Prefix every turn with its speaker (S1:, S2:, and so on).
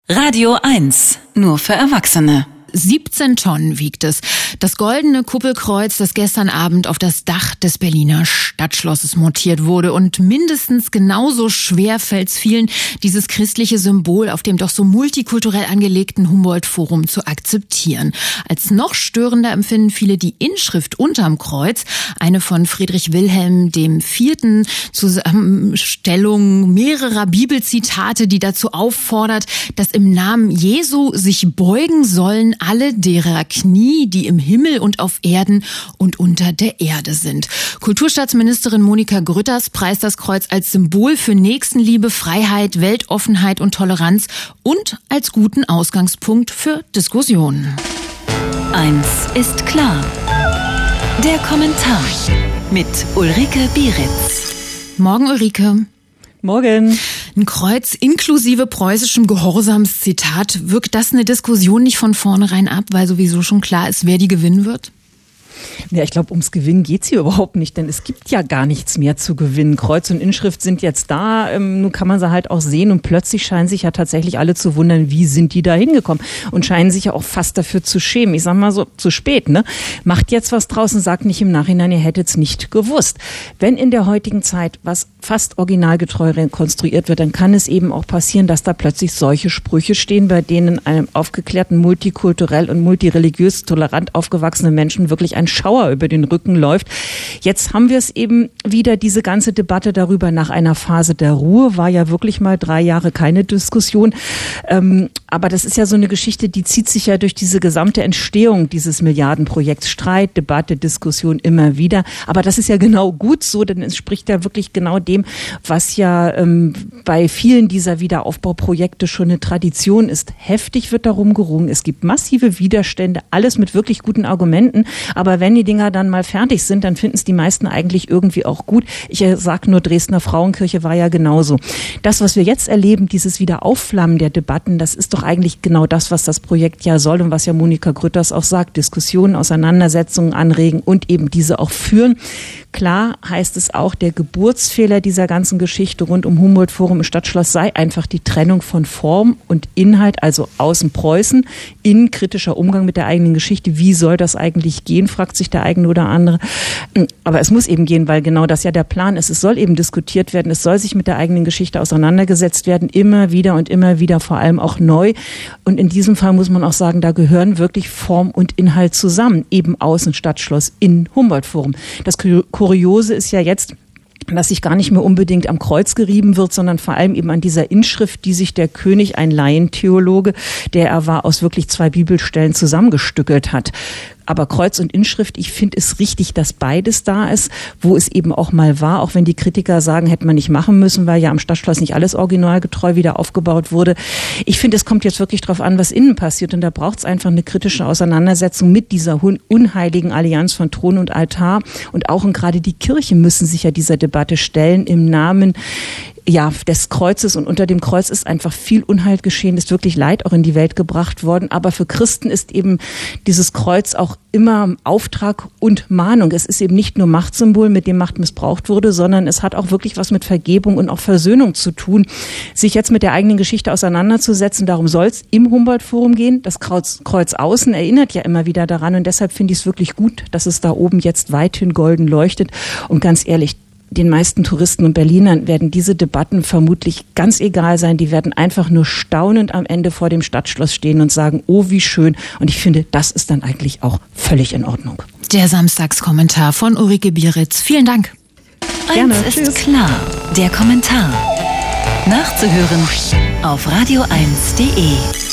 S1: Radio 1, nur für Erwachsene.
S2: 17 Tonnen wiegt es. Das goldene Kuppelkreuz, das gestern Abend auf das Dach des Berliner Stadtschlosses montiert wurde. Und mindestens genauso schwer fällt's vielen, dieses christliche Symbol auf dem doch so multikulturell angelegten Humboldt-Forum zu akzeptieren. Als noch störender empfinden viele die Inschrift unterm Kreuz, eine von Friedrich Wilhelm IV. Zusammenstellung mehrerer Bibelzitate, die dazu auffordert, dass im Namen Jesu sich beugen sollen alle derer Knie, die im Himmel und auf Erden und unter der Erde sind. Kulturstaatsministerin Monika Grütters preist das Kreuz als Symbol für Nächstenliebe, Freiheit, Weltoffenheit und Toleranz und als guten Ausgangspunkt für Diskussionen.
S1: Eins ist klar. Der Kommentar mit Ulrike Bieritz.
S2: Morgen, Ulrike.
S3: Morgen.
S2: Ein Kreuz inklusive preußischem Gehorsamszitat. Wirkt das eine Diskussion nicht von vornherein ab, weil sowieso schon klar ist, wer die gewinnen wird?
S3: Ja, ich glaube, ums Gewinnen geht's hier überhaupt nicht, denn es gibt ja gar nichts mehr zu gewinnen. Kreuz und Inschrift sind jetzt da, nun kann man sie halt auch sehen und plötzlich scheinen sich ja tatsächlich alle zu wundern, wie sind die da hingekommen und scheinen sich ja auch fast dafür zu schämen. Ich sag mal so, zu spät, ne? Macht jetzt was draus und sagt nicht im Nachhinein, ihr hättet's nicht gewusst. Wenn in der heutigen Zeit was fast originalgetreu rekonstruiert wird, dann kann es eben auch passieren, dass da plötzlich solche Sprüche stehen, bei denen einem aufgeklärten, multikulturell und multireligiös tolerant aufgewachsenen Menschen wirklich ein Schauer über den Rücken läuft. Jetzt haben wir es eben wieder, diese ganze Debatte darüber. Nach einer Phase der Ruhe war ja wirklich mal 3 Jahre keine Diskussion. Aber das ist ja so eine Geschichte, die zieht sich ja durch diese gesamte Entstehung dieses Milliardenprojekts. Streit, Debatte, Diskussion immer wieder. Aber das ist ja genau gut so, denn es spricht ja wirklich genau dem, was ja bei vielen dieser Wiederaufbauprojekte schon eine Tradition ist. Heftig wird darum gerungen. Es gibt massive Widerstände, alles mit wirklich guten Argumenten. Aber wenn die Dinger dann mal fertig sind, dann finden es die meisten eigentlich irgendwie auch gut. Ich sage nur, Dresdner Frauenkirche war ja genauso. Das, was wir jetzt erleben, dieses Wiederaufflammen der Debatten, das ist doch eigentlich genau das, was das Projekt ja soll und was ja Monika Grütters auch sagt. Diskussionen, Auseinandersetzungen anregen und eben diese auch führen. Klar heißt es auch, der Geburtsfehler dieser ganzen Geschichte rund um Humboldt-Forum im Stadtschloss sei einfach die Trennung von Form und Inhalt, also außen Preußen, innen kritischer Umgang mit der eigenen Geschichte. Wie soll das eigentlich gehen, fragt sich der eine oder andere. Aber es muss eben gehen, weil genau das ja der Plan ist. Es soll eben diskutiert werden, es soll sich mit der eigenen Geschichte auseinandergesetzt werden, immer wieder, vor allem auch neu. Und in diesem Fall muss man auch sagen, da gehören wirklich Form und Inhalt zusammen, eben Außen, Stadtschloss, Innen, Humboldt-Forum. Das Kuriose ist ja jetzt, dass sich gar nicht mehr unbedingt am Kreuz gerieben wird, sondern vor allem eben an dieser Inschrift, die sich der König, ein Laientheologe, der er war, aus wirklich 2 Bibelstellen zusammengestückelt hat. Aber Kreuz und Inschrift, ich finde es richtig, dass beides da ist, wo es eben auch mal war, auch wenn die Kritiker sagen, hätte man nicht machen müssen, weil ja am Stadtschloss nicht alles originalgetreu wieder aufgebaut wurde. Ich finde, es kommt jetzt wirklich drauf an, was innen passiert und da braucht es einfach eine kritische Auseinandersetzung mit dieser unheiligen Allianz von Thron und Altar und auch und gerade die Kirche müssen sich ja dieser Debatte stellen im Namen des Kreuzes und unter dem Kreuz ist einfach viel Unheil geschehen, ist wirklich Leid auch in die Welt gebracht worden. Aber für Christen ist eben dieses Kreuz auch immer Auftrag und Mahnung. Es ist eben nicht nur Machtsymbol, mit dem Macht missbraucht wurde, sondern es hat auch wirklich was mit Vergebung und auch Versöhnung zu tun. Sich jetzt mit der eigenen Geschichte auseinanderzusetzen, darum soll es im Humboldt-Forum gehen. Das Kreuz außen erinnert ja immer wieder daran und deshalb finde ich es wirklich gut, dass es da oben jetzt weithin golden leuchtet. Und ganz ehrlich, den meisten Touristen und Berlinern werden diese Debatten vermutlich ganz egal sein. Die werden einfach nur staunend am Ende vor dem Stadtschloss stehen und sagen, oh, wie schön. Und ich finde, das ist dann eigentlich auch völlig in Ordnung.
S2: Der Samstagskommentar von Ulrike Bieritz. Vielen Dank.
S1: Gerne. Eins ist klar, der Kommentar. Nachzuhören auf radio1.de.